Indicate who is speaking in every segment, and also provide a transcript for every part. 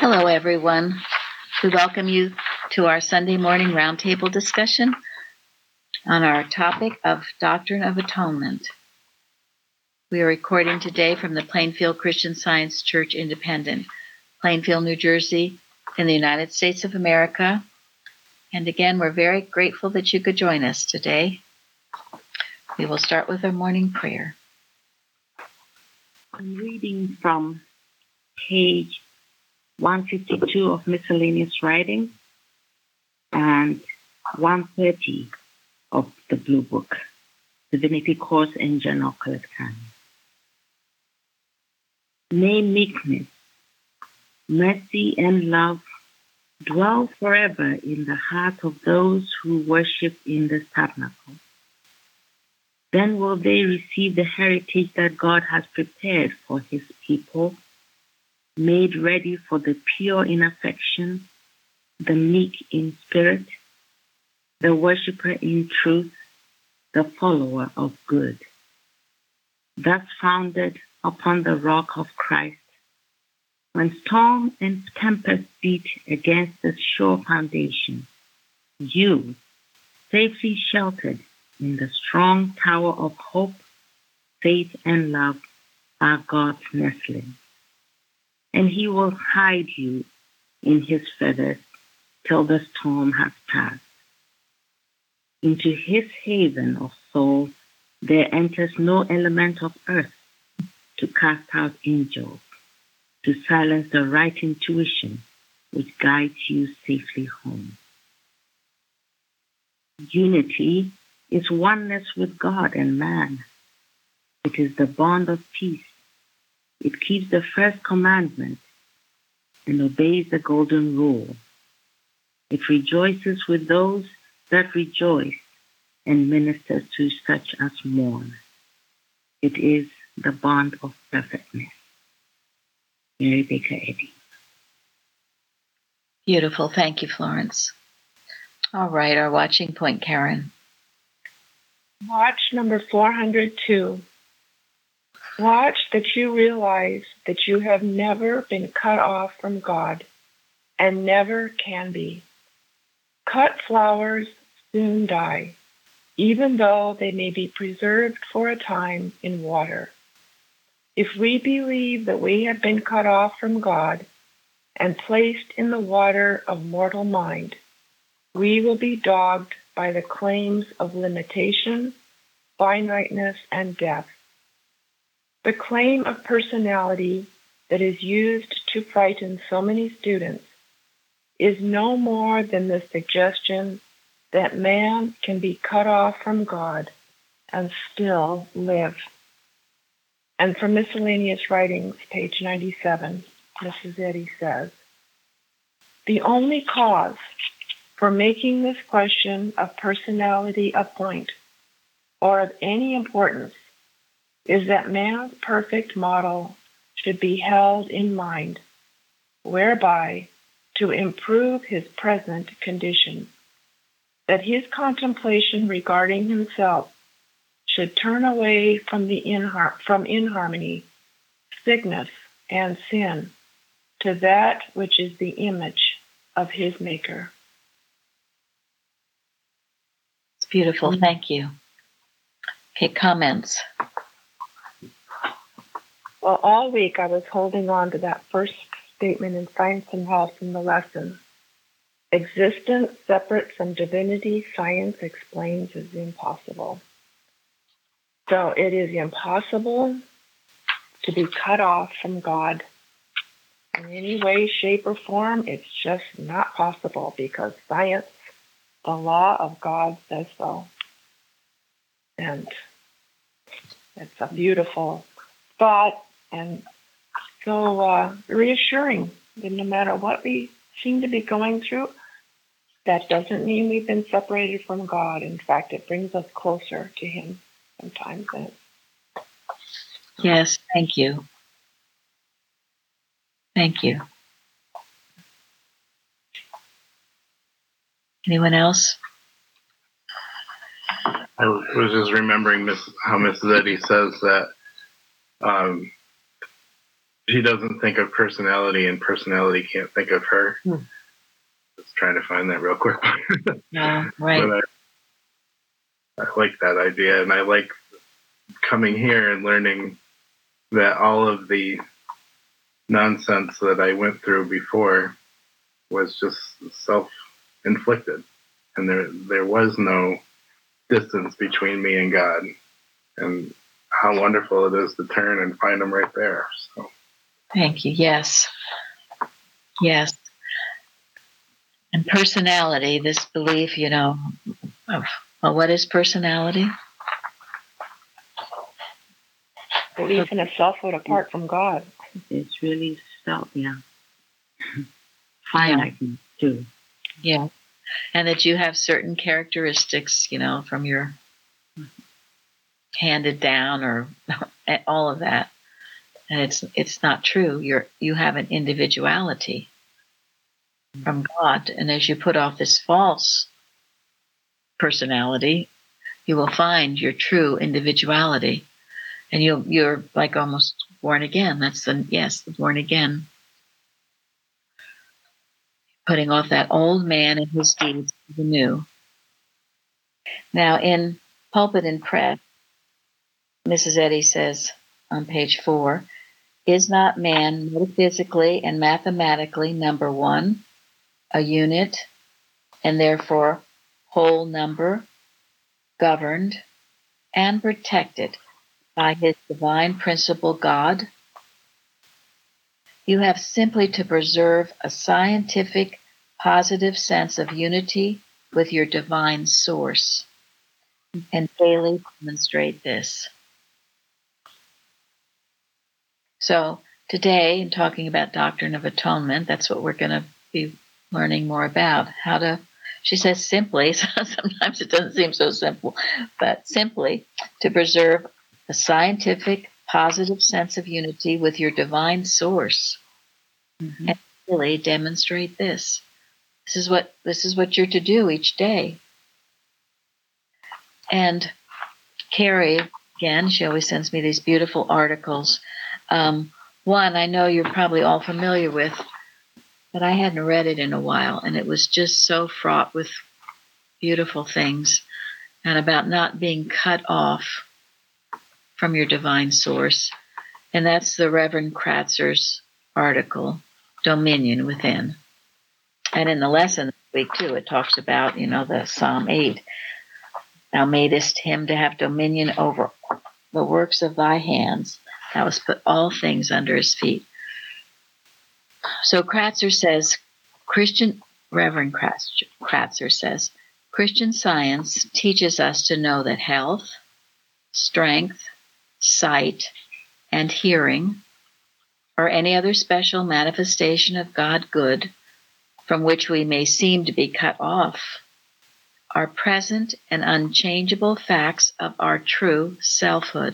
Speaker 1: Hello, everyone. We welcome you to our Sunday morning roundtable discussion on our topic of Doctrine of Atonement. We are recording today from the Plainfield Christian Science Church Independent, Plainfield, New Jersey, in the United States of America. And again, we're very grateful that you could join us today. We will start with our morning prayer.
Speaker 2: I'm reading from page 152 of miscellaneous writing and 130 of the Blue Book, Divinity Course in General Collectanea. May meekness, mercy, and love dwell forever in the heart of those who worship in this tabernacle. Then will they receive the heritage that God has prepared for his people, made ready for the pure in affection, the meek in spirit, the worshipper in truth, the follower of good. Thus founded upon the rock of Christ, when storm and tempest beat against the sure foundation, you, safely sheltered in the strong tower of hope, faith, and love, are God's nestling. And he will hide you in his feathers till the storm has passed. Into his haven of souls there enters no element of earth to cast out angels, to silence the right intuition which guides you safely home. Unity is oneness with God and man. It is the bond of peace. It keeps the first commandment and obeys the golden rule. It rejoices with those that rejoice and ministers to such as mourn. It is the bond of perfectness. Mary Baker Eddy.
Speaker 1: Beautiful. Thank you, Florence. All right, our watching point, Karen.
Speaker 3: Watch number 402. Watch that you realize that you have never been cut off from God and never can be. Cut flowers soon die, even though they may be preserved for a time in water. If we believe that we have been cut off from God and placed in the water of mortal mind, we will be dogged by the claims of limitation, finiteness, and death. The claim of personality that is used to frighten so many students is no more than the suggestion that man can be cut off from God and still live. And from Miscellaneous Writings, page 97, Mrs. Eddy says, the only cause for making this question of personality a point or of any importance is that man's perfect model should be held in mind, whereby to improve his present condition, that his contemplation regarding himself should turn away from inharmony, sickness, and sin to that which is the image of his Maker.
Speaker 1: It's beautiful. Thank you. Okay, comments.
Speaker 3: Well, all week I was holding on to that first statement in Science and Health in the lesson. Existence separate from divinity, science explains, is impossible. So it is impossible to be cut off from God in any way, shape, or form. It's just not possible because science, the law of God, says so. And it's a beautiful thought and so reassuring that no matter what we seem to be going through, that doesn't mean we've been separated from God. In fact, it brings us closer to him sometimes.
Speaker 1: Yes, thank you. Thank you. Anyone else?
Speaker 4: I was just remembering how Mrs. Eddy says that she doesn't think of personality, and personality can't think of her. Just trying to find that real quick.
Speaker 1: No, right.
Speaker 4: But I like that idea, and I like coming here and learning that all of the nonsense that I went through before was just self-inflicted, and there was no distance between me and God, and how wonderful it is to turn and find Him right there. So,
Speaker 1: Thank you. Yes. Yes. And personality, this belief, of, well, what is personality?
Speaker 3: Belief in a selfhood apart from God.
Speaker 2: It's really finite too.
Speaker 1: Yeah. And that you have certain characteristics, from your handed down or all of that. And it's not true. You have an individuality from God. And as you put off this false personality, you will find your true individuality. And you're like almost born again. That's the born again. Putting off that old man and his deeds for the new. Now in Pulpit and Press, Mrs. Eddy says on page 4, is not man metaphysically and mathematically number one, a unit, and therefore whole number, governed and protected by his divine principle God? You have simply to preserve a scientific, positive sense of unity with your divine source and daily demonstrate this. So today, in talking about Doctrine of Atonement, that's what we're going to be learning more about. How to, she says simply, sometimes it doesn't seem so simple, but simply to preserve a scientific, positive sense of unity with your divine source and really demonstrate this. This is what you're to do each day. And Carrie, again, she always sends me these beautiful articles. One I know you're probably all familiar with, but I hadn't read it in a while, and it was just so fraught with beautiful things and about not being cut off from your divine source. And that's the Reverend Kratzer's article, Dominion Within. And in the lesson this week, too, it talks about, the Psalm 8. Thou madest him to have dominion over the works of thy hands. Thou hast put all things under his feet. So Kratzer says, Reverend Kratzer says, Christian Science teaches us to know that health, strength, sight, and hearing, or any other special manifestation of God good from which we may seem to be cut off, are present and unchangeable facts of our true selfhood,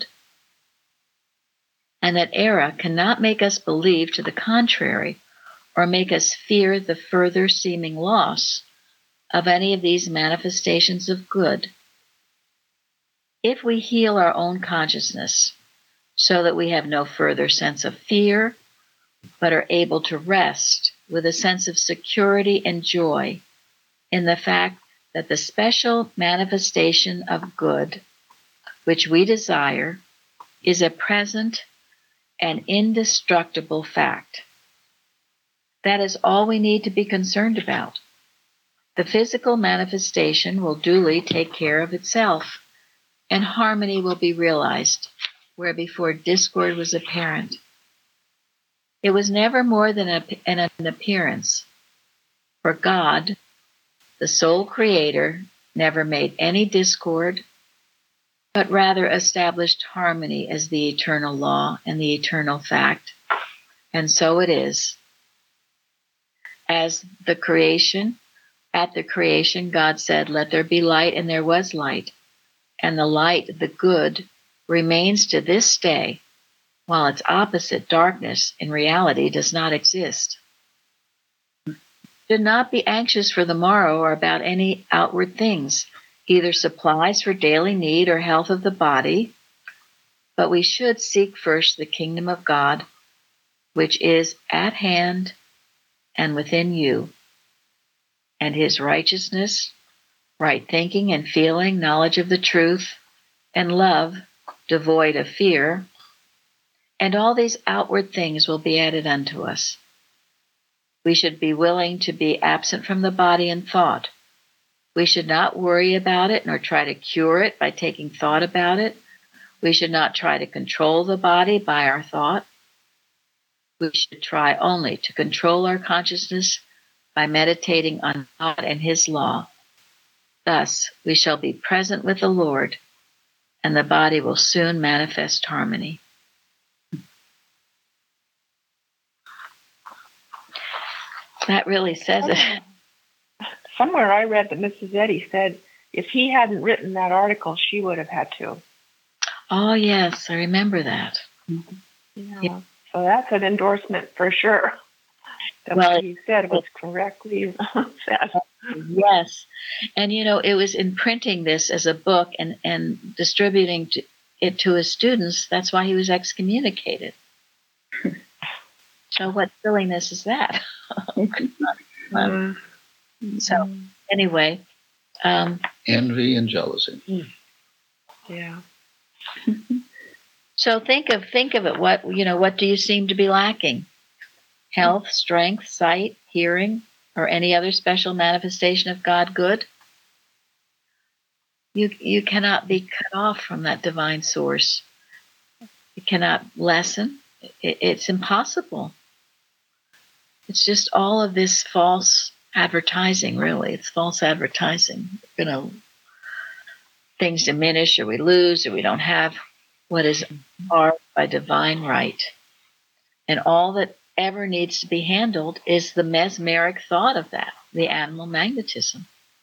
Speaker 1: and that error cannot make us believe to the contrary or make us fear the further seeming loss of any of these manifestations of good. If we heal our own consciousness so that we have no further sense of fear, but are able to rest with a sense of security and joy in the fact that the special manifestation of good, which we desire, is a present and indestructible fact. That is all we need to be concerned about. The physical manifestation will duly take care of itself, and harmony will be realized where before discord was apparent. It was never more than an appearance, for God, the sole creator, never made any discord, but rather established harmony as the eternal law and the eternal fact. And so it is. At the creation, God said, let there be light, and there was light. And the light, the good, remains to this day, while its opposite, darkness, in reality does not exist. Do not be anxious for the morrow or about any outward things, either supplies for daily need or health of the body, but we should seek first the kingdom of God which is at hand and within you, and his righteousness, right thinking and feeling, knowledge of the truth, and love devoid of fear, and all these outward things will be added unto us. We should be willing to be absent from the body in thought. We should not worry about it nor try to cure it by taking thought about it. We should not try to control the body by our thought. We should try only to control our consciousness by meditating on God and his law. Thus, we shall be present with the Lord, and the body will soon manifest harmony. That really says it.
Speaker 3: Somewhere I read that Mrs. Eddy said if he hadn't written that article, she would have had to.
Speaker 1: Oh, yes, I remember that.
Speaker 3: Yeah. So that's an endorsement for sure. That what he said was correctly said.
Speaker 1: Yes. And, it was in printing this as a book and distributing it to his students. That's why he was excommunicated. So what silliness is that? So anyway.
Speaker 5: Envy and jealousy.
Speaker 3: Yeah.
Speaker 1: So think of it. What do you seem to be lacking? Health, strength, sight, hearing, or any other special manifestation of God good? You cannot be cut off from that divine source. You cannot lessen. It's impossible. It's just all of this false advertising, really. It's false advertising. Things diminish, or we lose, or we don't have what is ours by divine right. And all that ever needs to be handled is the mesmeric thought of that, the animal magnetism.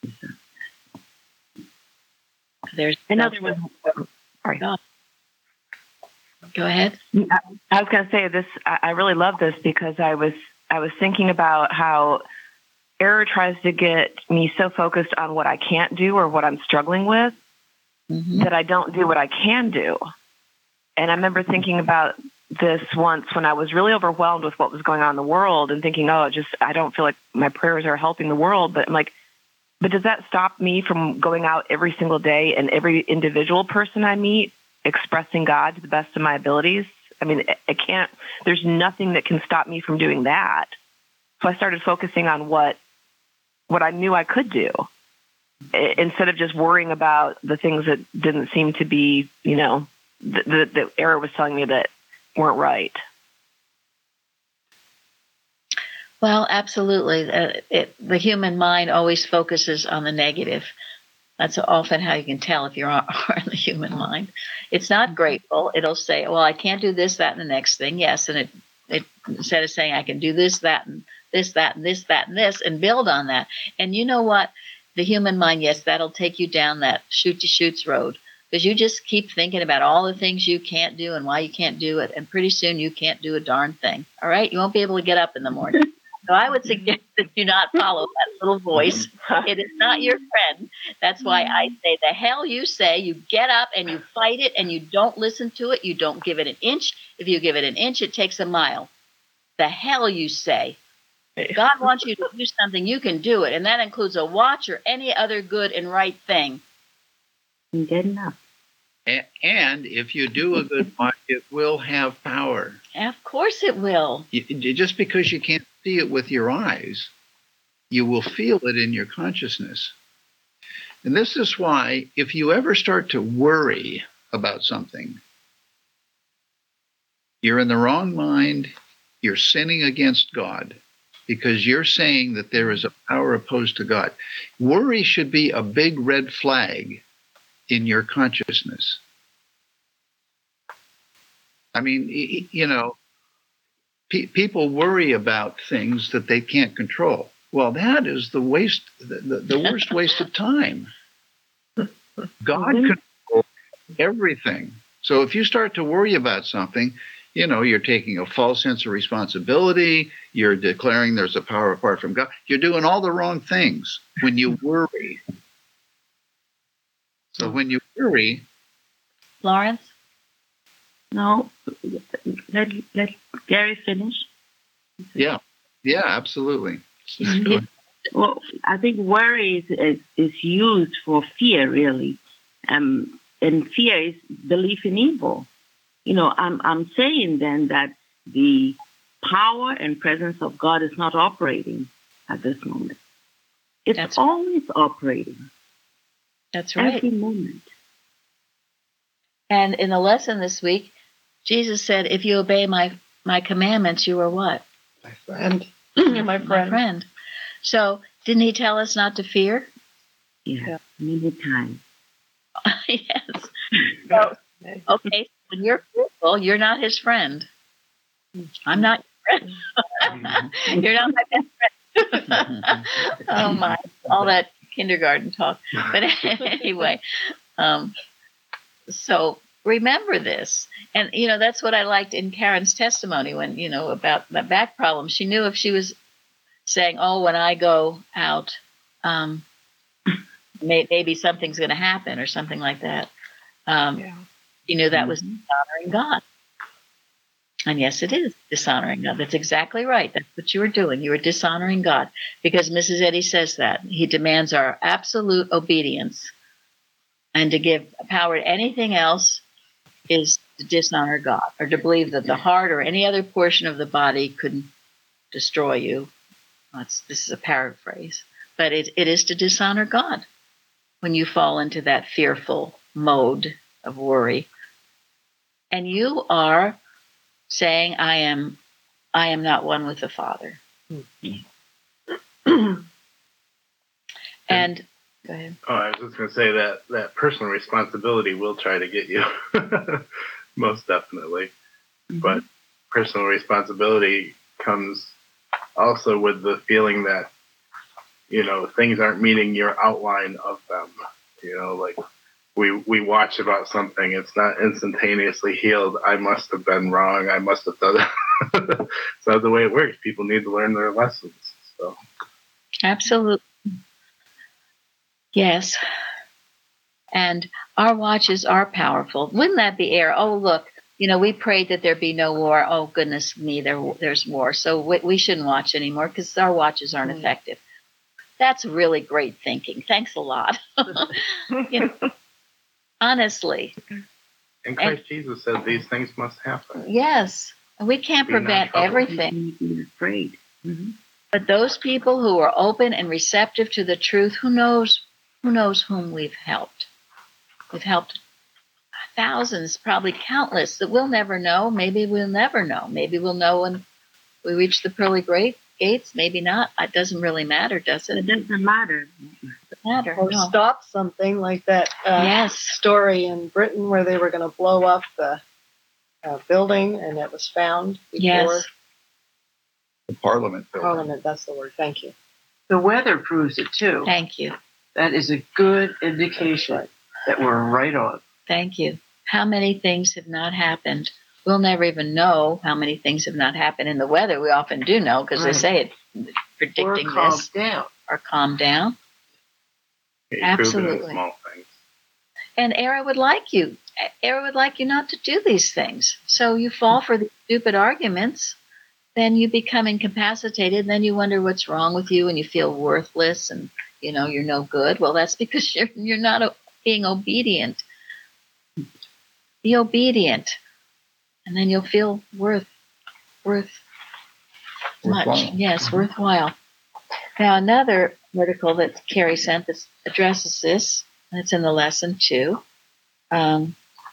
Speaker 1: There's
Speaker 6: another one. Sorry.
Speaker 1: Go ahead.
Speaker 6: I was going to say this. I really love this because I was thinking about how error tries to get me so focused on what I can't do or what I'm struggling with that I don't do what I can do. And I remember thinking about this once when I was really overwhelmed with what was going on in the world and thinking, I don't feel like my prayers are helping the world. But I'm like, but does that stop me from going out every single day and every individual person I meet expressing God to the best of my abilities? I mean, I can't, there's nothing that can stop me from doing that. So I started focusing on what I knew I could do instead of just worrying about the things that didn't seem to be, the error was telling me that weren't right.
Speaker 1: Well, absolutely. The human mind always focuses on the negative. That's often how you can tell if you're in the human mind. It's not grateful. It'll say, well, I can't do this, that, and the next thing. Yes, and it instead of saying I can do this, that, and this, that, and this, that, and this, and build on that. And you know what? The human mind, yes, that'll take you down that shoot-to-shoots road. Because you just keep thinking about all the things you can't do and why you can't do it. And pretty soon you can't do a darn thing. All right? You won't be able to get up in the morning. So I would suggest that you not follow that little voice. It is not your friend. That's why I say the hell you say. You get up and you fight it and you don't listen to it. You don't give it an inch. If you give it an inch, it takes a mile. The hell you say. God wants you to do something, you can do it. And that includes a watch or any other good and right thing.
Speaker 2: Good enough.
Speaker 5: And if you do a good watch, it will have power.
Speaker 1: Of course it will.
Speaker 5: Just because you can't see it with your eyes, you will feel it in your consciousness. And this is why if you ever start to worry about something, you're in the wrong mind, you're sinning against God, because you're saying that there is a power opposed to God. Worry should be a big red flag in your consciousness. I mean, people worry about things that they can't control. Well, that is the worst waste of time. God controls everything. So if you start to worry about something, you're taking a false sense of responsibility. You're declaring there's a power apart from God. You're doing all the wrong things when you worry. So when you worry,
Speaker 1: Lawrence?
Speaker 2: No, let Gary finish.
Speaker 5: Yeah, absolutely.
Speaker 2: Mhm. Well, I think worry is used for fear, really, and fear is belief in evil. I'm saying then that the power and presence of God is not operating at this moment. It's always operating.
Speaker 1: That's right.
Speaker 2: Every moment.
Speaker 1: And in the lesson this week, Jesus said, if you obey my commandments, you are what?
Speaker 7: My friend. You're my friend.
Speaker 1: My friend. So didn't he tell us not to fear?
Speaker 2: Yeah. Many times.
Speaker 1: Yes. So, okay, when you're fearful, you're not his friend. I'm not your friend. You're not my best friend. Oh my, all that kindergarten talk. But anyway, so remember this. And, that's what I liked in Karen's testimony when, about the back problem. She knew if she was saying, oh, when I go out, maybe something's going to happen or something like that. She knew that was dishonoring God. And yes, it is dishonoring God. That's exactly right. That's what you were doing. You were dishonoring God because Mrs. Eddy says that. He demands our absolute obedience. And to give power to anything else is to dishonor God or to believe that the heart or any other portion of the body could destroy you. This is a paraphrase. But it is to dishonor God when you fall into that fearful mode of worry. And you are saying, I am not one with the Father. And go ahead.
Speaker 4: Oh, I was just going to say that personal responsibility will try to get you, most definitely. Mm-hmm. But personal responsibility comes also with the feeling that, things aren't meeting your outline of them. Like we watch about something, it's not instantaneously healed. I must have been wrong. I must have done it. It's not the way it works. People need to learn their lessons. So
Speaker 1: absolutely. Yes. And our watches are powerful. Wouldn't that be air? Oh, look, we prayed that there be no war. Oh, goodness me, there's war. So we shouldn't watch anymore because our watches aren't effective. That's really great thinking. Thanks a lot. Honestly.
Speaker 4: And Christ Jesus said these things must happen.
Speaker 1: Yes. We can't prevent everything.
Speaker 2: Be afraid. Mm-hmm.
Speaker 1: But those people who are open and receptive to the truth, who knows whom we've helped. We've helped thousands, probably countless, that we'll never know. Maybe we'll never know. Maybe we'll know when we reach the pearly gates. Maybe not. It doesn't really matter, does it?
Speaker 2: It doesn't matter.
Speaker 7: Or stop something like that story in Britain where they were going to blow up the building and it was found before.
Speaker 1: Yes.
Speaker 5: The Parliament building.
Speaker 7: Parliament, that's the word. Thank you.
Speaker 8: The weather proves it too.
Speaker 1: Thank you.
Speaker 8: That is a good indication that we're right on.
Speaker 1: Thank you. How many things have not happened? We'll never even know how many things have not happened in the weather. We often do know because they say it, predicting this. Or calm down. Absolutely.
Speaker 4: Small things.
Speaker 1: And Era would like you not to do these things. So you fall for these stupid arguments, then you become incapacitated, then you wonder what's wrong with you and you feel worthless and you're no good. Well, that's because you're not being obedient. Be obedient, and then you'll feel worthwhile. Much. Yes, worthwhile. Now, another article that Carrie sent that addresses this, and it's in the lesson too. It's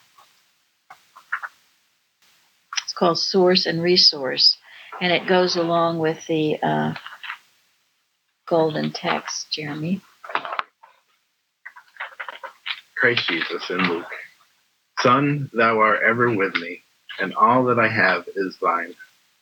Speaker 1: called Source and Resource, and it goes along with the golden text, Jeremy.
Speaker 4: Christ Jesus in Luke. Son, thou art ever with me, and all that I have is thine.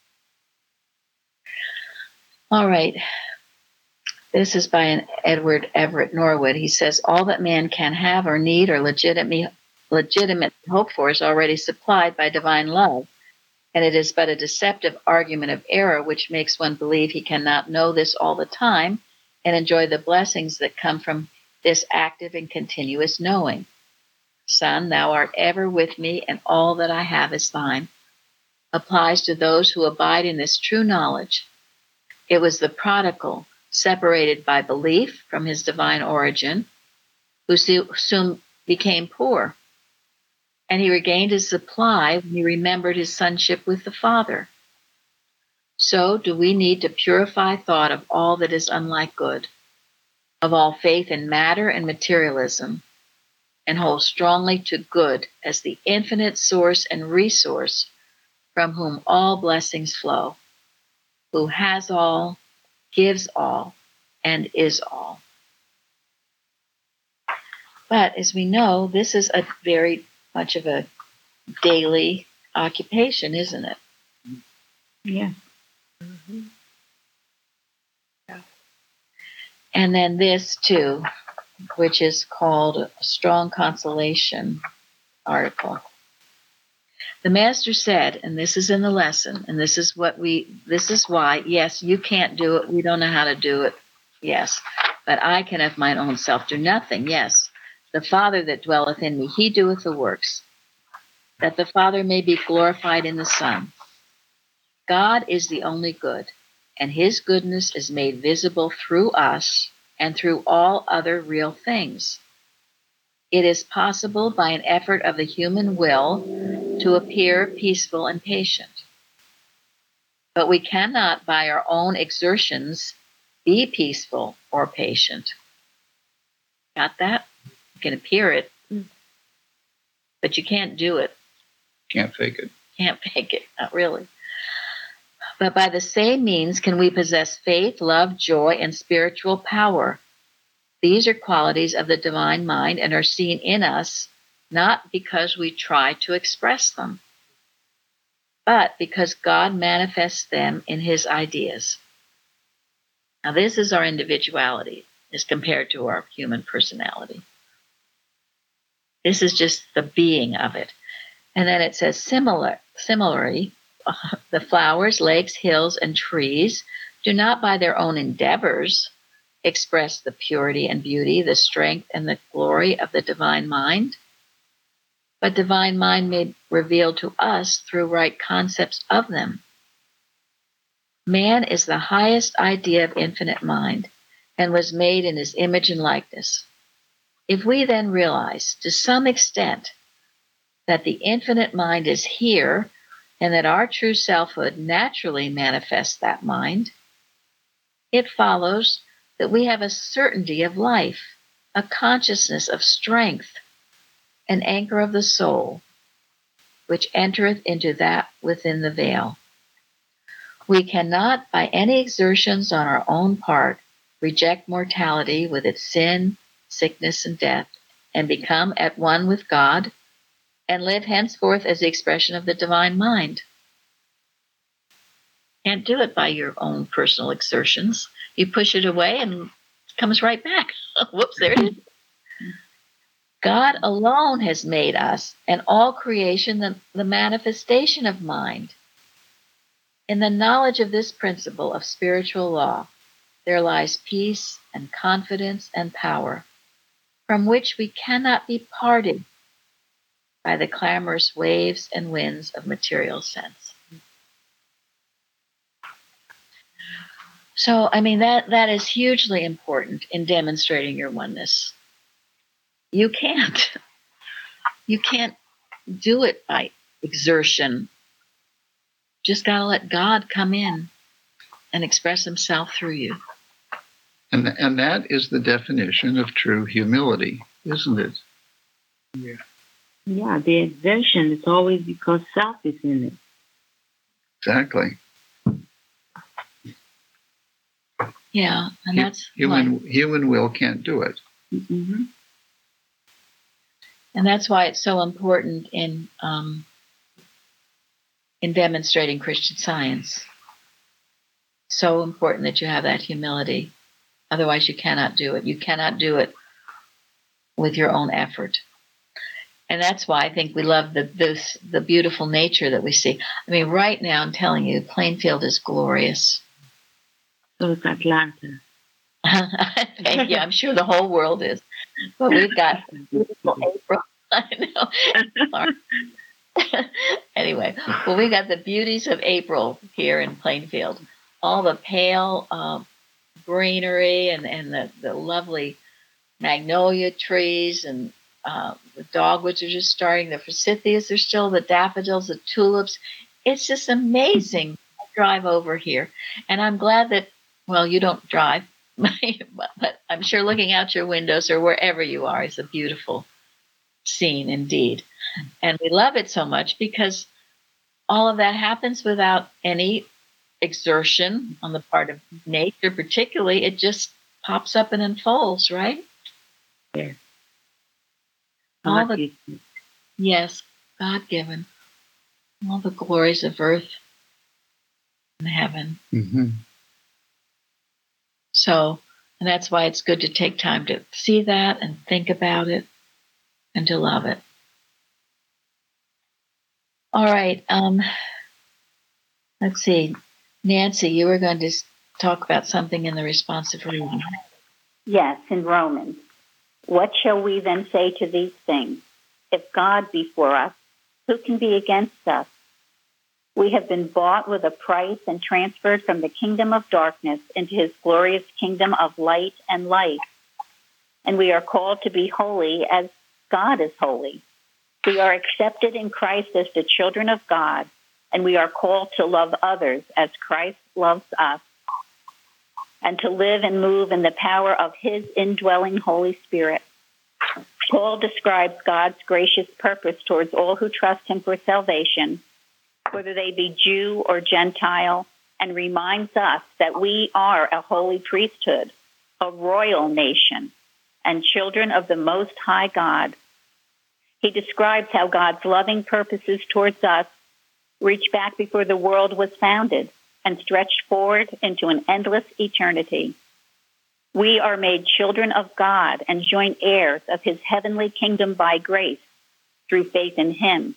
Speaker 1: All right. This is by an Edward Everett Norwood. He says, all that man can have or need or legitimate hope for is already supplied by divine love, and it is but a deceptive argument of error which makes one believe he cannot know this all the time and enjoy the blessings that come from this active and continuous knowing. Son, thou art ever with me, and all that I have is thine, applies to those who abide in this true knowledge. It was the prodigal, separated by belief from his divine origin, who soon became poor. And he regained his supply when he remembered his sonship with the Father. So do we need to purify thought of all that is unlike good, of all faith in matter and materialism, and hold strongly to good as the infinite source and resource from whom all blessings flow, who has all, gives all, and is all. But as we know, this is a very much of a daily occupation, isn't it?
Speaker 2: Yeah.
Speaker 1: Mm-hmm. Yeah. And then this too, which is called a Strong Consolation article. The Master said, and this is in the lesson, and this is why, yes, you can't do it, we don't know how to do it, yes, but I can of mine own self do nothing, yes. The Father that dwelleth in me, he doeth the works, that the Father may be glorified in the Son. God is the only good, and his goodness is made visible through us and through all other real things. It is possible by an effort of the human will to appear peaceful and patient. But we cannot by our own exertions be peaceful or patient. Got that? You can appear it, but you can't do it.
Speaker 5: Can't fake it.
Speaker 1: Can't fake it, not really. But by the same means can we possess faith, love, joy, and spiritual power. These are qualities of the divine mind and are seen in us not because we try to express them, but because God manifests them in his ideas. Now, this is our individuality as compared to our human personality. This is just the being of it. And then it says, similarly, the flowers, lakes, hills, and trees do not by their own endeavors express the purity and beauty, the strength and the glory of the divine mind, but divine mind made revealed to us through right concepts of them. Man is the highest idea of infinite mind and was made in his image and likeness. If we then realize to some extent that the infinite mind is here and that our true selfhood naturally manifests that mind, it follows that we have a certainty of life, a consciousness of strength, an anchor of the soul, which entereth into that within the veil. We cannot, by any exertions on our own part, reject mortality with its sin, sickness, and death, and become at one with God, and live henceforth as the expression of the divine mind. Can't do it by your own personal exertions. You push it away and it comes right back. Whoops, there it is. God alone has made us and all creation the manifestation of mind. In the knowledge of this principle of spiritual law, there lies peace and confidence and power, from which we cannot be parted by the clamorous waves and winds of material sense. So, I mean, that is hugely important in demonstrating your oneness. You can't do it by exertion. Just got to let God come in and express himself through you.
Speaker 5: And that is the definition of true humility, isn't it?
Speaker 2: Yeah. Yeah, the exertion is always because self is in it.
Speaker 5: Exactly.
Speaker 1: Yeah, and that's
Speaker 5: human will can't do it.
Speaker 2: Mm-hmm.
Speaker 1: And that's why it's so important in demonstrating Christian Science. So important that you have that humility. Otherwise, you cannot do it. You cannot do it with your own effort. And that's why I think we love the beautiful nature that we see. I mean, right now, I'm telling you, Plainfield is glorious.
Speaker 2: So is Atlanta.
Speaker 1: Thank you. I'm sure the whole world is. But we've got beautiful April. I know. Anyway, well, we got the beauties of April here in Plainfield. All the pale greenery and the lovely magnolia trees and the dogwoods are just starting. The forsythias are still, the daffodils, the tulips. It's just amazing. I drive over here. And I'm glad that, well, you don't drive, but I'm sure looking out your windows or wherever you are is a beautiful scene indeed. And we love it so much because all of that happens without any exertion on the part of nature, particularly. It just pops up and unfolds, right?
Speaker 2: Yes.
Speaker 1: Yes, God-given. All the glories of earth and heaven.
Speaker 5: Mm-hmm.
Speaker 1: So, and that's why it's good to take time to see that and think about it and to love it. All right. Let's see. Nancy, you were going to talk about something in the responsive reading.
Speaker 9: Yes, in Romans. What shall we then say to these things? If God be for us, who can be against us? We have been bought with a price and transferred from the kingdom of darkness into his glorious kingdom of light and life. And we are called to be holy as God is holy. We are accepted in Christ as the children of God, and we are called to love others as Christ loves us, and to live and move in the power of his indwelling Holy Spirit. Paul describes God's gracious purpose towards all who trust him for salvation, whether they be Jew or Gentile, and reminds us that we are a holy priesthood, a royal nation, and children of the Most High God. He describes how God's loving purposes towards us reach back before the world was founded and stretched forward into an endless eternity. We are made children of God and joint heirs of his heavenly kingdom by grace through faith in him.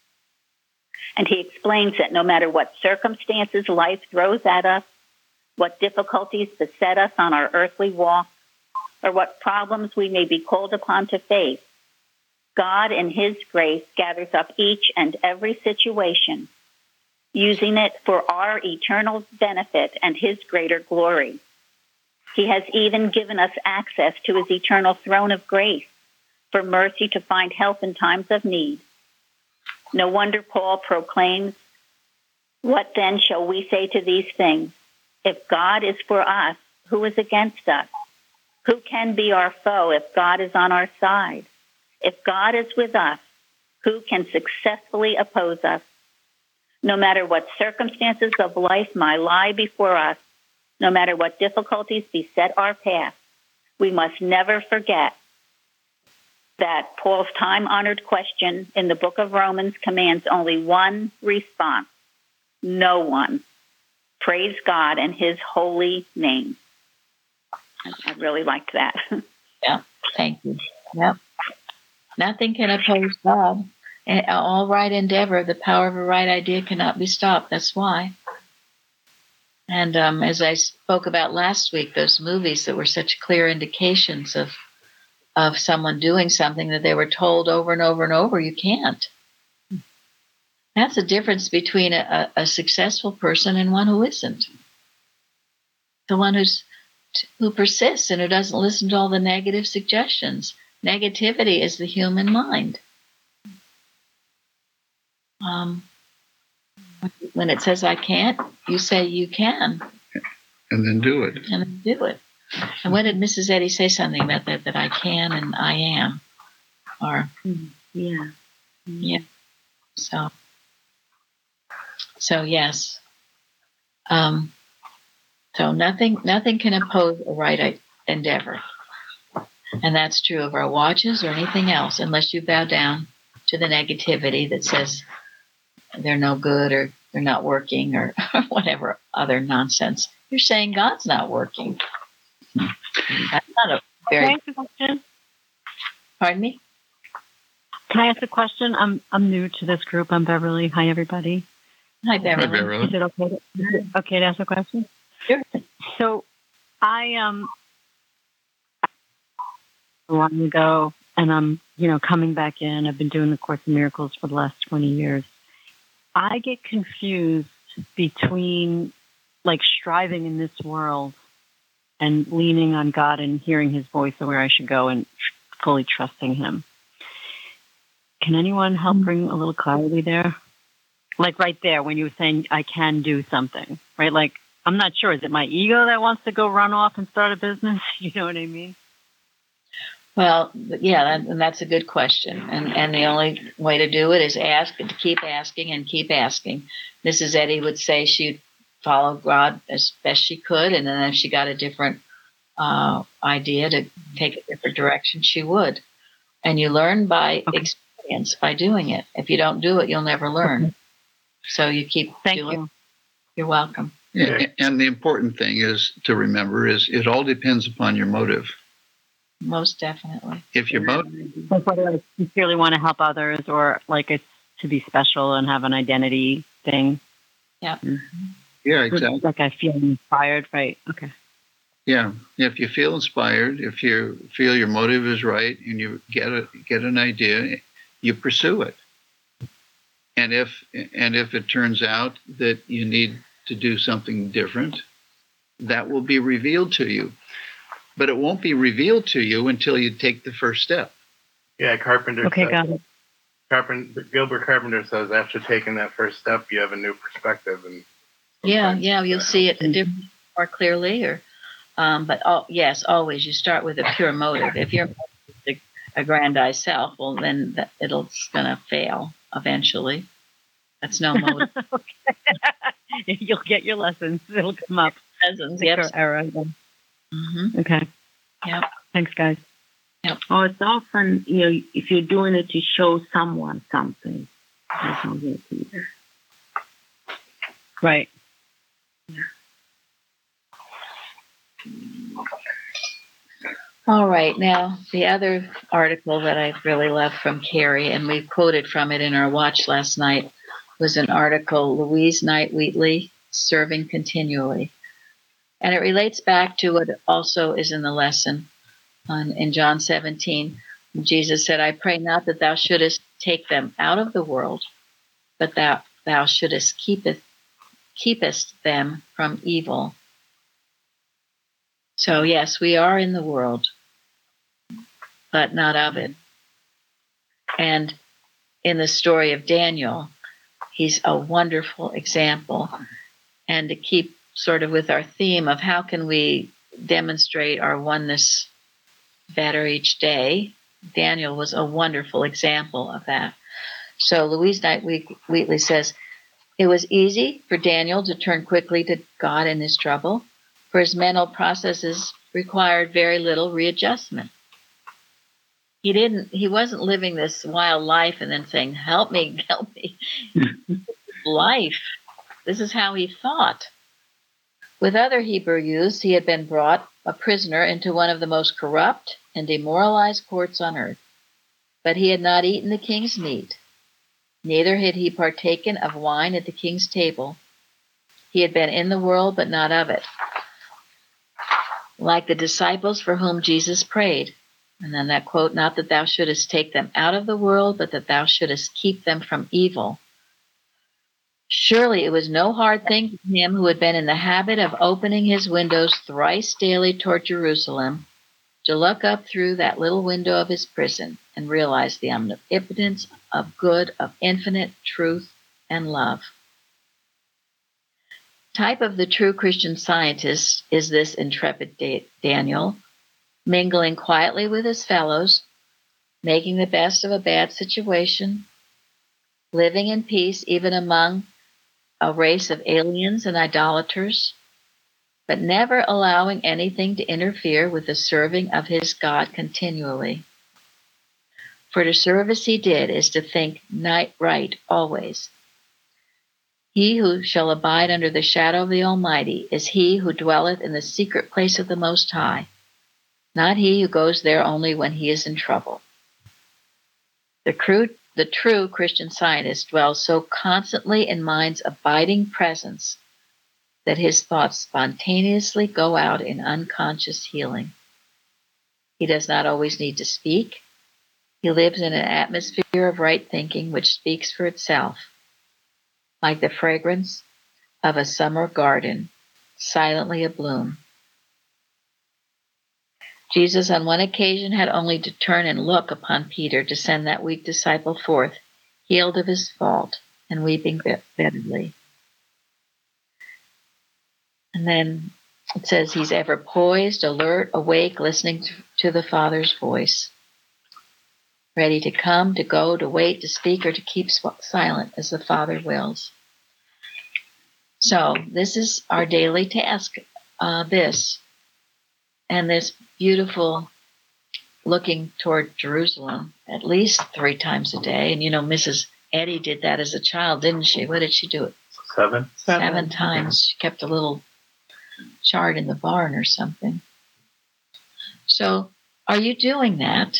Speaker 9: And he explains that no matter what circumstances life throws at us, what difficulties beset us on our earthly walk, or what problems we may be called upon to face, God in his grace gathers up each and every situation, using it for our eternal benefit and his greater glory. He has even given us access to his eternal throne of grace for mercy to find help in times of need. No wonder Paul proclaims, "What then shall we say to these things? If God is for us, who is against us? Who can be our foe if God is on our side? If God is with us, who can successfully oppose us?" No matter what circumstances of life might lie before us, no matter what difficulties beset our path, we must never forget that Paul's time-honored question in the book of Romans commands only one response: no one. Praise God and his holy name. I really liked that.
Speaker 1: Yeah, thank you. Yep. Nothing can oppose God. All right endeavor, the power of a right idea cannot be stopped. That's why. And as I spoke about last week, those movies that were such clear indications of someone doing something that they were told over and over and over, you can't. That's the difference between a successful person and one who isn't. The one who persists and who doesn't listen to all the negative suggestions. Negativity is the human mind. When it says I can't, you say you can.
Speaker 5: And then do it.
Speaker 1: And then do it. And when did Mrs. Eddy say something about that I can and I am? Or
Speaker 2: yeah.
Speaker 1: Yeah. So yes. So nothing can oppose a right endeavor. And that's true of our watches or anything else, unless you bow down to the negativity that says they're no good or they're not working or whatever other nonsense. You're saying God's not working. That's not a very...
Speaker 10: Can I ask a question?
Speaker 1: Pardon me?
Speaker 10: Can I ask a question? I'm new to this group. I'm Beverly. Hi, everybody.
Speaker 1: Hi, Beverly.
Speaker 5: Hi, Beverly.
Speaker 10: Is it okay to ask a question?
Speaker 1: Sure.
Speaker 10: So I a long ago, and I'm, coming back in. I've been doing the Course in Miracles for the last 20 years. I get confused between like striving in this world and leaning on God and hearing his voice of where I should go and fully trusting him. Can anyone help bring a little clarity there? Like right there when you were saying I can do something, right? Like, I'm not sure. Is it my ego that wants to go run off and start a business? You know what I mean?
Speaker 1: Well, yeah, and that's a good question. And the only way to do it is ask and to keep asking and keep asking. Mrs. Eddy would say she'd follow God as best she could, and then if she got a different idea to take a different direction, she would. And you learn by experience, by doing it. If you don't do it, you'll never learn. Okay. So you keep doing it. You're welcome.
Speaker 5: Yeah, and the important thing is to remember is it all depends upon your motive.
Speaker 1: Most definitely.
Speaker 5: If your motive,
Speaker 10: like whether I sincerely want to help others or like it's to be special and have an identity thing.
Speaker 1: Yeah.
Speaker 5: Mm-hmm. Yeah, exactly.
Speaker 10: Like I feel inspired, right? Okay.
Speaker 5: Yeah, if you feel inspired, if you feel your motive is right, and you get an idea, you pursue it. And if it turns out that you need to do something different, that will be revealed to you. But it won't be revealed to you until you take the first step.
Speaker 4: Yeah, Carpenter.
Speaker 10: Okay,
Speaker 4: says,
Speaker 10: got it.
Speaker 4: Gilbert Carpenter says after taking that first step, you have a new perspective, and
Speaker 1: you'll see it more clearly. But yes, always you start with a pure motive. If your motive is to aggrandize self, well, then it's going to fail eventually. That's no motive.
Speaker 10: You'll get your lessons. It'll come up.
Speaker 1: Lessons, yep.
Speaker 10: Error. Mm-hmm. Okay.
Speaker 1: Yep.
Speaker 10: Thanks, guys.
Speaker 1: Yep.
Speaker 2: Oh, it's often, if you're doing it to show someone something, that's not it either.
Speaker 10: Right.
Speaker 2: Yeah.
Speaker 1: All right. Now, the other article that I really love from Carrie, and we quoted from it in our watch last night, was an article, Louise Knight Wheatley, Serving Continually. And it relates back to what also is in the lesson in John 17. Jesus said, I pray not that thou shouldest take them out of the world, but thou shouldest keepest them from evil. So yes, we are in the world, but not of it. And in the story of Daniel, he's a wonderful example. And to keep sort of with our theme of how can we demonstrate our oneness better each day, Daniel was a wonderful example of that. So Louise Knight Wheatley says, it was easy for Daniel to turn quickly to God in his trouble, for his mental processes required very little readjustment. He wasn't living this wild life and then saying, help me. Life. This is how he thought. With other Hebrew youths, he had been brought a prisoner into one of the most corrupt and demoralized courts on earth. But he had not eaten the king's meat. Neither had he partaken of wine at the king's table. He had been in the world, but not of it. Like the disciples for whom Jesus prayed. And then that quote, not that thou shouldest take them out of the world, but that thou shouldest keep them from evil. Surely it was no hard thing for him who had been in the habit of opening his windows thrice daily toward Jerusalem to look up through that little window of his prison and realize the omnipotence of good, of infinite truth and love. Type of the true Christian Scientist is this intrepid Daniel, mingling quietly with his fellows, making the best of a bad situation, living in peace even among a race of aliens and idolaters, but never allowing anything to interfere with the serving of his God continually. For to serve as he did is to think right always. He who shall abide under the shadow of the Almighty is he who dwelleth in the secret place of the Most High, not he who goes there only when he is in trouble. The true Christian Scientist dwells so constantly in mind's abiding presence that his thoughts spontaneously go out in unconscious healing. He does not always need to speak. He lives in an atmosphere of right thinking which speaks for itself, like the fragrance of a summer garden, silently abloom. Jesus on one occasion had only to turn and look upon Peter to send that weak disciple forth, healed of his fault and weeping bitterly. And then it says he's ever poised, alert, awake, listening to the Father's voice, ready to come, to go, to wait, to speak, or to keep silent as the Father wills. So this is our daily task, this beautiful looking toward Jerusalem at least 3 times a day. And Mrs. Eddie did that as a child, didn't she? What did she do?
Speaker 4: 7?
Speaker 1: 7 times. She kept a little chart in the barn or something. So are you doing that?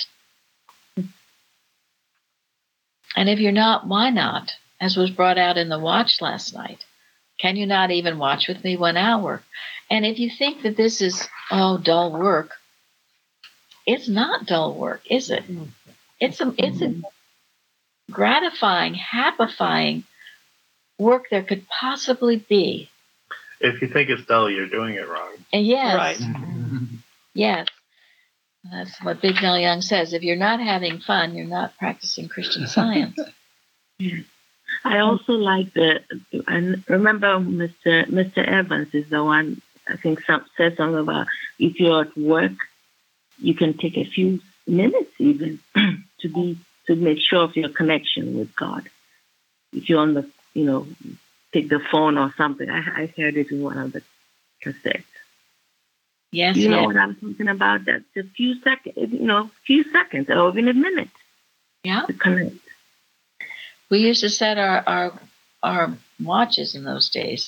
Speaker 1: And if you're not, why not? As was brought out in the watch last night. Can you not even watch with me 1 hour? And if you think that this is, dull work, it's not dull work, is it? It's a gratifying, happifying work there could possibly be.
Speaker 4: If you think it's dull, you're doing it wrong.
Speaker 1: And yes.
Speaker 7: Right.
Speaker 1: Yes. That's what Big Neil Young says. If you're not having fun, you're not practicing Christian Science.
Speaker 2: I also like and remember Mr. Evans is the one, I think, said something about if you're at work, you can take a few minutes even to make sure of your connection with God. If you're on the, take the phone or something. I heard it in one of the cassettes.
Speaker 1: Yes,
Speaker 2: you know what I'm talking about? That's a few seconds or even a minute.
Speaker 1: Yeah.
Speaker 2: To connect.
Speaker 1: We used to set our watches in those days.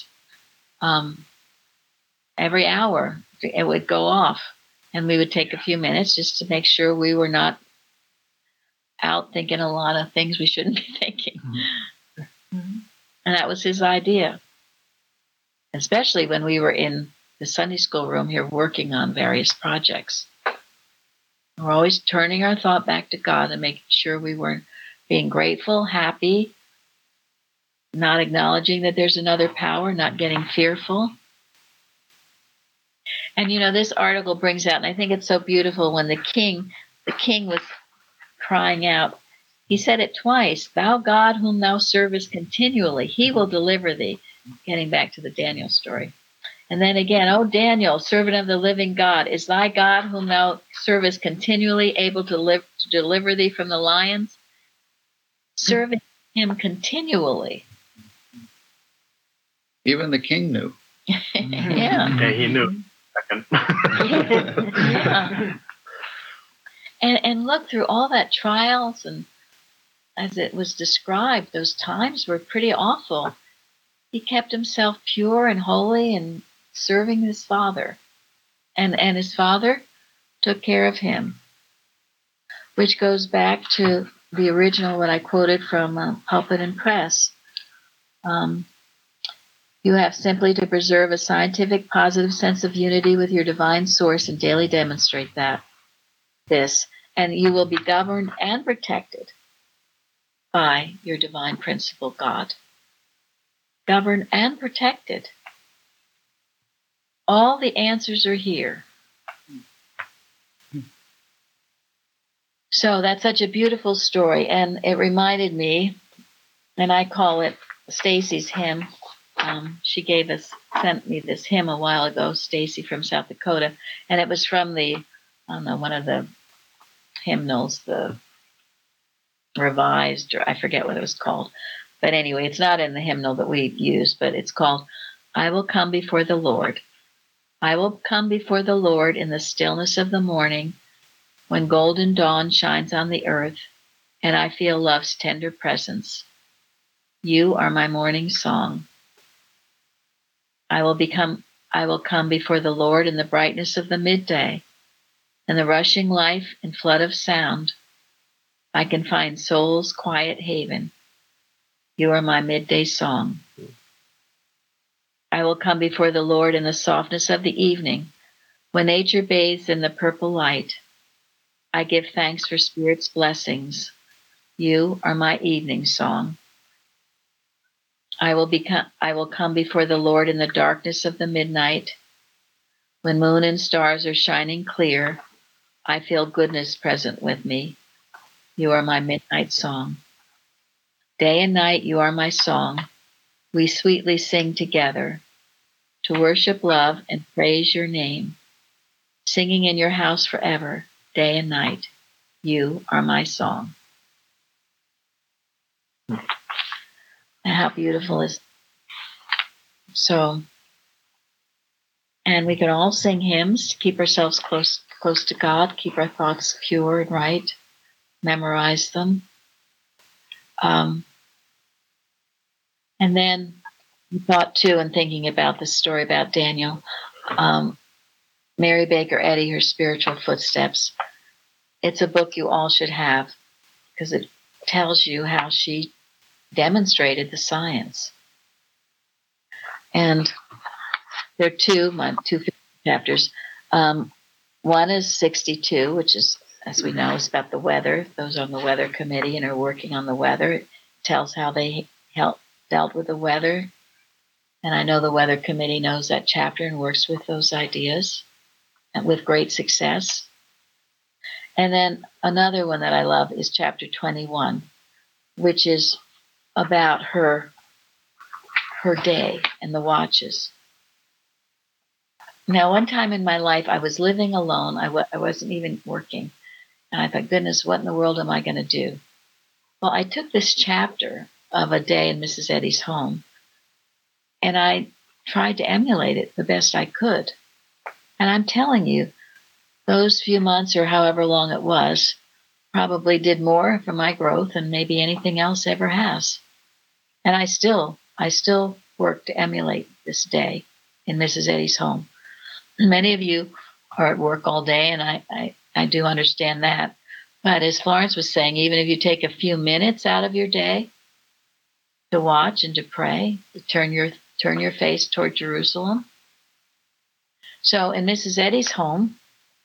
Speaker 1: Every hour it would go off, and we would take a few minutes just to make sure we were not out thinking a lot of things we shouldn't be thinking. Mm-hmm. And that was his idea, especially when we were in the Sunday school room here working on various projects. We're always turning our thought back to God and making sure we weren't being grateful, happy, not acknowledging that there's another power, not getting fearful. And this article brings out, and I think it's so beautiful, when the king was crying out, he said it twice, "Thou God whom thou servest continually, he will deliver thee," getting back to the Daniel story. And then again, "O Daniel, servant of the living God, is thy God whom thou servest continually able to deliver thee from the lions?" Serving him continually.
Speaker 5: Even the king knew.
Speaker 1: Yeah.
Speaker 4: Yeah, he knew.
Speaker 1: Yeah. And look, through all that trials, and as it was described, those times were pretty awful. He kept himself pure and holy and serving his Father. And his Father took care of him. Which goes back to the original, what I quoted from Pulpit and Press. You have simply to preserve a scientific, positive sense of unity with your divine source and daily demonstrate this, and you will be governed and protected by your divine principle, God. Governed and protected. All the answers are here. So that's such a beautiful story, and it reminded me, and I call it Stacy's hymn. She sent me this hymn a while ago, Stacy from South Dakota, and it was from one of the hymnals, the revised, or I forget what it was called. But anyway, it's not in the hymnal that we use, but it's called, "I will come before the Lord. I will come before the Lord in the stillness of the morning, when golden dawn shines on the earth, and I feel love's tender presence. You are my morning song. I will come before the Lord in the brightness of the midday, and the rushing life and flood of sound. I can find soul's quiet haven. You are my midday song. I will come before the Lord in the softness of the evening, when nature bathes in the purple light. I give thanks for Spirit's blessings. You are my evening song. I will come before the Lord in the darkness of the midnight. When moon and stars are shining clear, I feel goodness present with me. You are my midnight song. Day and night you are my song. We sweetly sing together to worship, love, and praise your name. Singing in your house forever, day and night. You are my song. And how beautiful is so. And we can all sing hymns to keep ourselves close to God, keep our thoughts pure and right, memorize them. And then I thought too, in thinking about the story about Daniel, Mary Baker Eddy, Her Spiritual Footsteps. It's a book you all should have because it tells you how she demonstrated the science. And there are my two chapters. One is 62, which is, as we know, is about the weather. Those on the weather committee and are working on the weather. It tells how they dealt with the weather. And I know the weather committee knows that chapter and works with those ideas and with great success. And then another one that I love is chapter 21, which is about her day and the watches. Now, one time in my life, I was living alone. I wasn't even working. And I thought, goodness, what in the world am I going to do? Well, I took this chapter of a day in Mrs. Eddy's home, and I tried to emulate it the best I could. And I'm telling you, those few months or however long it was probably did more for my growth than maybe anything else ever has. And I still work to emulate this day in Mrs. Eddy's home. Many of you are at work all day, and I do understand that. But as Florence was saying, even if you take a few minutes out of your day to watch and to pray, to turn your face toward Jerusalem. So in Mrs. Eddy's home,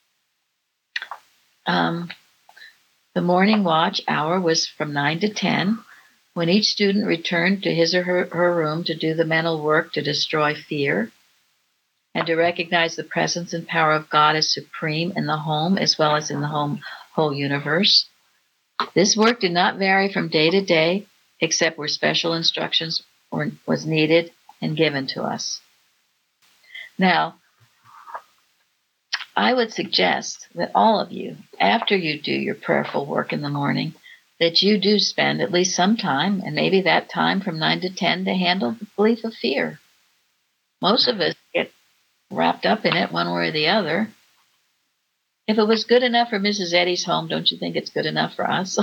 Speaker 1: the morning watch hour was from 9 to 10, when each student returned to his or her room to do the mental work to destroy fear and to recognize the presence and power of God as supreme in the home as well as in the whole universe. This work did not vary from day to day, except where special instructions was needed and given to us. Now, I would suggest that all of you, after you do your prayerful work in the morning, that you do spend at least some time, and maybe that time from 9 to 10, to handle the belief of fear. Most of us get wrapped up in it one way or the other. If it was good enough for Mrs. Eddy's home, don't you think it's good enough for us?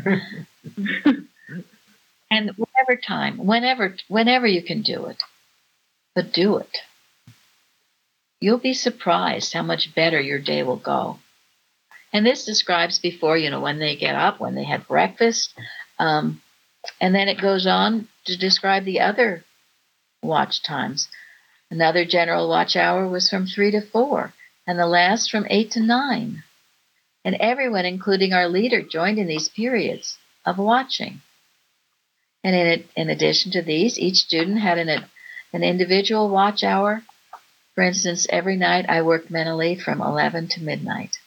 Speaker 1: And whenever you can do it, but do it. You'll be surprised how much better your day will go. And this describes before, when they get up, when they had breakfast. And then it goes on to describe the other watch times. Another general watch hour was from 3 to 4, and the last from 8 to 9. And everyone, including our leader, joined in these periods of watching. And in addition to these, each student had an individual watch hour. For instance, every night I worked mentally from 11 to midnight.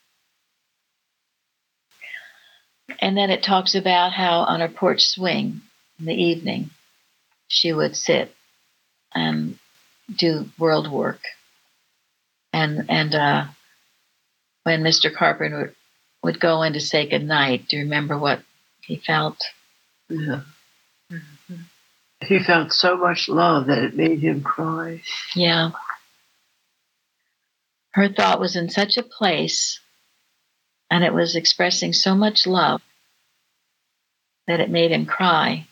Speaker 1: And then it talks about how on her porch swing in the evening, she would sit and do world work. And when Mr. Carpenter would go in to say goodnight, do you remember what he felt?
Speaker 8: Yeah. Mm-hmm. He felt so much love that it made him cry.
Speaker 1: Yeah. Her thought was in such a place, and it was expressing so much love that it made him cry.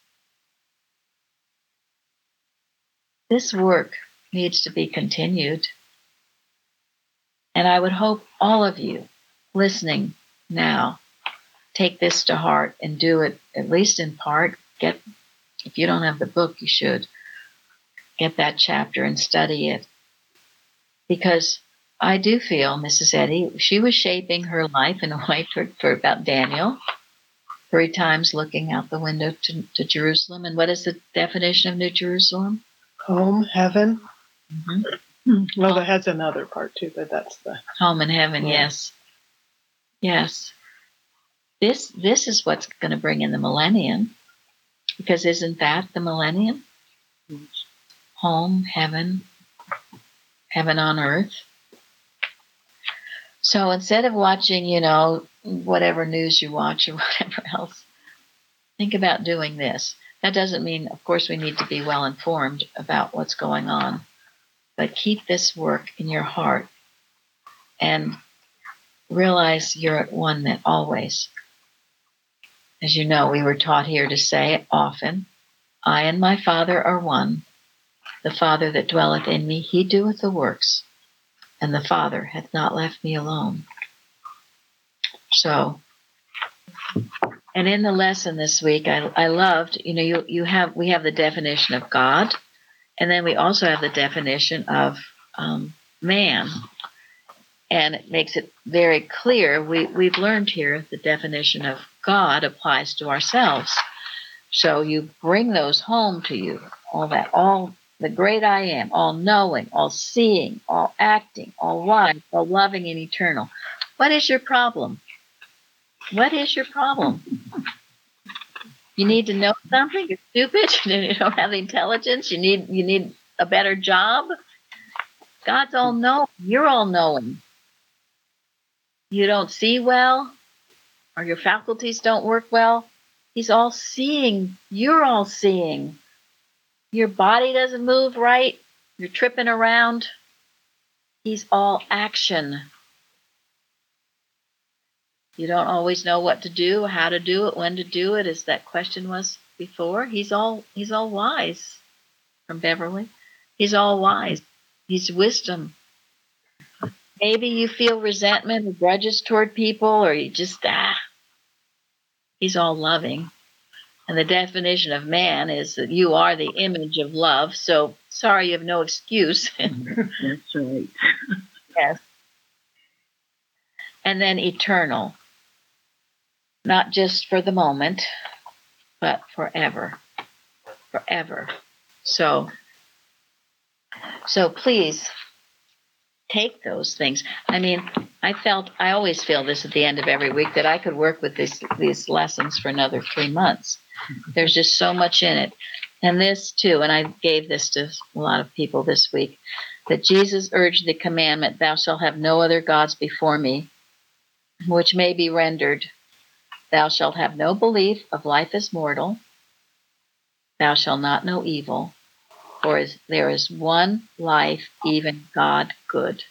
Speaker 1: This work needs to be continued. And I would hope all of you listening now take this to heart and do it, at least in part. If you don't have the book, you should get that chapter and study it. Because I do feel, Mrs. Eddy, she was shaping her life in a way for about Daniel, 3 times looking out the window to Jerusalem. And what is the definition of New Jerusalem?
Speaker 7: Home, heaven.
Speaker 1: Mm-hmm.
Speaker 7: Well, that has another part too, but that's the
Speaker 1: home in heaven. Yeah. Yes. This is what's going to bring in the millennium, because isn't that the millennium? Home, heaven on earth. So instead of watching, whatever news you watch or whatever else, think about doing this. That doesn't mean, of course, we need to be well informed about what's going on, but keep this work in your heart and realize you're at one always. As you know, we were taught here to say often, I and my Father are one. The Father that dwelleth in me, he doeth the works, and the Father hath not left me alone. So, and in the lesson this week, I loved, we have the definition of God, and then we also have the definition of man. And it makes it very clear. We've learned here the definition of God applies to ourselves. So you bring those home to you, all the great I am, all knowing, all seeing, all acting, all wise, all loving and eternal. What is your problem? What is your problem? You need to know something? You're stupid? You don't have the intelligence? You need a better job? God's all knowing. You're all knowing. You don't see well, or your faculties don't work well. He's all seeing. You're all seeing. Your body doesn't move right. You're tripping around. He's all action. You don't always know what to do, how to do it, when to do it, as that question was before. He's all wise. From Beverly. He's all wise. He's wisdom. Maybe you feel resentment or grudges toward people, or you just, he's all loving. And the definition of man is that you are the image of love. So, sorry, you have no excuse.
Speaker 2: That's right.
Speaker 1: Yes. And then eternal. Not just for the moment, but forever. Forever. So please, take those things. I mean, I always feel this at the end of every week, that I could work with these lessons for another 3 months. There's just so much in it. And this too, and I gave this to a lot of people this week, that Jesus urged the commandment, thou shalt have no other gods before me, which may be rendered, thou shalt have no belief of life is mortal, thou shalt not know evil, for there is one life, even God good.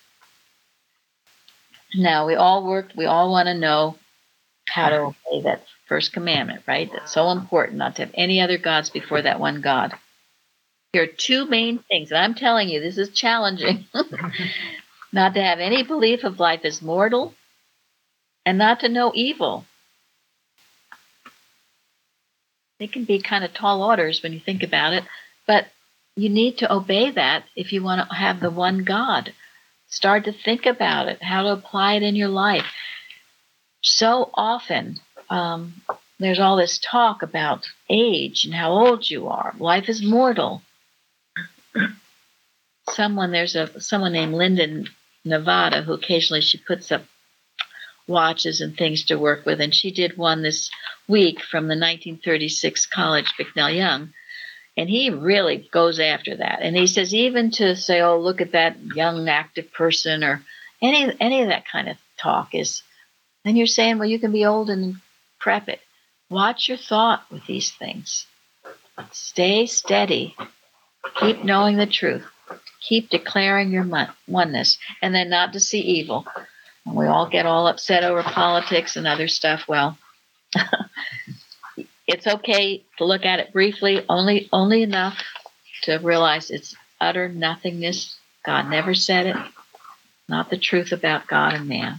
Speaker 1: Now, we all want to know how to obey that first commandment, right? That's so important, not to have any other gods before that one God. Here are 2 main things, and I'm telling you, this is challenging. Not to have any belief of life is mortal, and not to know evil. They can be kind of tall orders when you think about it, but you need to obey that if you want to have the one God. Start to think about it, how to apply it in your life. So often, there's all this talk about age and how old you are. Life is mortal. There's someone named Linda Nevada who occasionally she puts up watches and things to work with, and she did one this week from the 1936 college, Bicknell Young, and he really goes after that. And he says even to say, oh, look at that young active person, or any of that kind of talk is, then you're saying, well, you can be old and decrepit. Watch your thought with these things. Stay steady. Keep knowing the truth. Keep declaring your oneness, and then not to see evil. And we all get all upset over politics and other stuff. Well, it's okay to look at it briefly, only enough to realize it's utter nothingness. God never said it. Not the truth about God and man.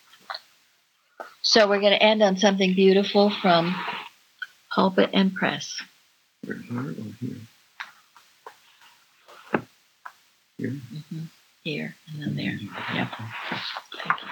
Speaker 1: So we're going to end on something beautiful from Pulpit and Press.
Speaker 5: Where's our here? Here?
Speaker 1: Mm-hmm. Here and then there. Yep. Thank you.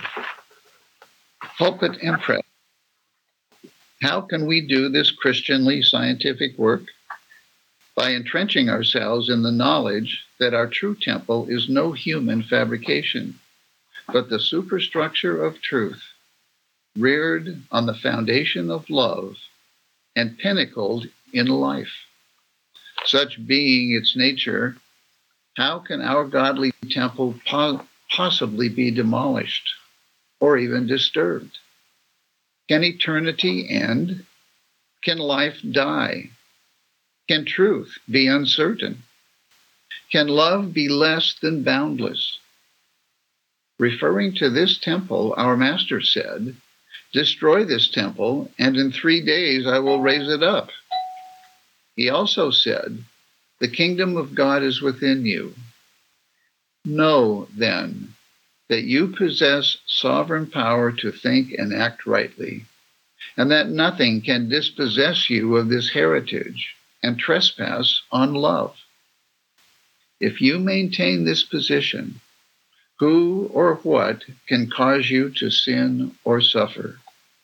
Speaker 5: Pulpit Empress. How can we do this Christianly scientific work? By entrenching ourselves in the knowledge that our true temple is no human fabrication, but the superstructure of truth, reared on the foundation of love and pinnacled in life. Such being its nature, how can our godly temple possibly be demolished or even disturbed? Can eternity end? Can life die? Can truth be uncertain? Can love be less than boundless? Referring to this temple, our Master said, "Destroy this temple, and in 3 days I will raise it up." He also said, "The kingdom of God is within you. Know, then, that you possess sovereign power to think and act rightly, and that nothing can dispossess you of this heritage and trespass on love. If you maintain this position, who or what can cause you to sin or suffer?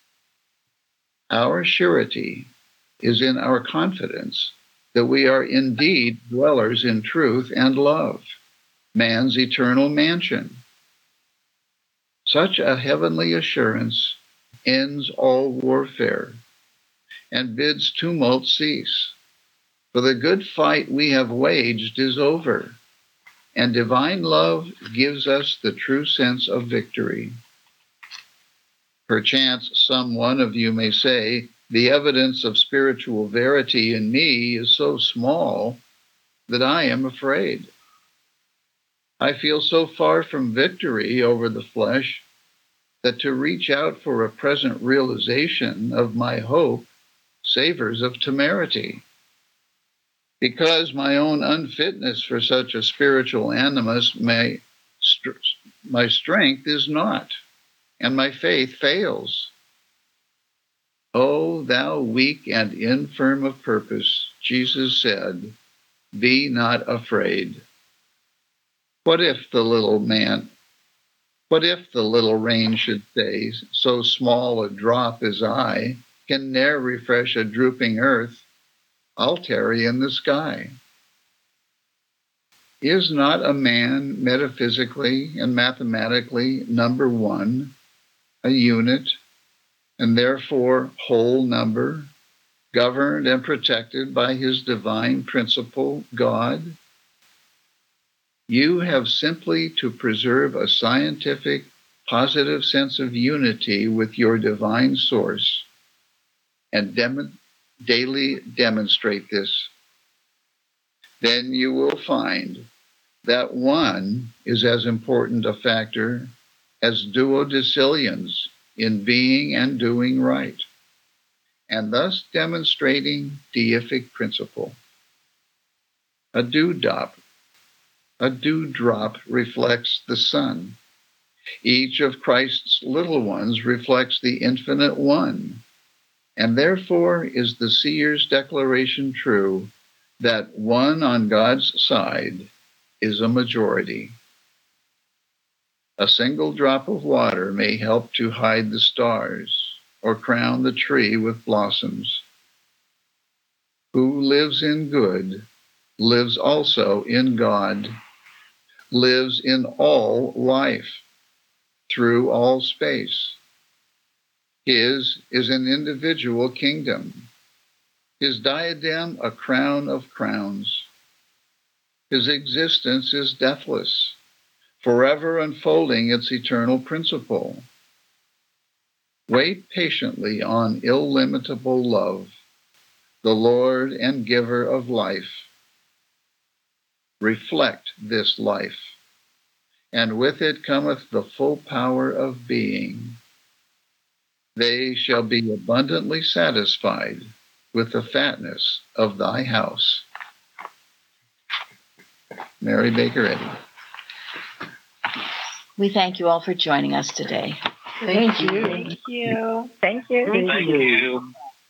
Speaker 5: Our surety is in our confidence that we are indeed dwellers in truth and love, man's eternal mansion. Such a heavenly assurance ends all warfare and bids tumult cease. For the good fight we have waged is over, and divine love gives us the true sense of victory. Perchance some one of you may say, the evidence of spiritual verity in me is so small that I am afraid. I feel so far from victory over the flesh that to reach out for a present realization of my hope savors of temerity. Because my own unfitness for such a spiritual animus, my strength is not, and my faith fails. O thou weak and infirm of purpose, Jesus said, be not afraid. What if the little rain should say, so small a drop as I can ne'er refresh a drooping earth, I'll tarry in the sky. Is not a man metaphysically and mathematically number one, a unit, and therefore whole number, governed and protected by his divine principle, God? You have simply to preserve a scientific, positive sense of unity with your divine source and daily demonstrate this. Then you will find that one is as important a factor as duodecillions in being and doing right, and thus demonstrating deific principle. A dewdrop reflects the sun. Each of Christ's little ones reflects the infinite one, and therefore is the seer's declaration true that one on God's side is a majority. A single drop of water may help to hide the stars or crown the tree with blossoms. Who lives in good lives also in God, lives in all life, through all space. His is an individual kingdom, his diadem a crown of crowns. His existence is deathless, forever unfolding its eternal principle. Wait patiently on illimitable love, the Lord and giver of life. Reflect this life, and with it cometh the full power of being. They shall be abundantly satisfied with the fatness of thy house. Mary Baker Eddy.
Speaker 1: We thank you all for joining us today.
Speaker 3: Thank you. Thank you.
Speaker 9: Thank you.
Speaker 2: Thank you.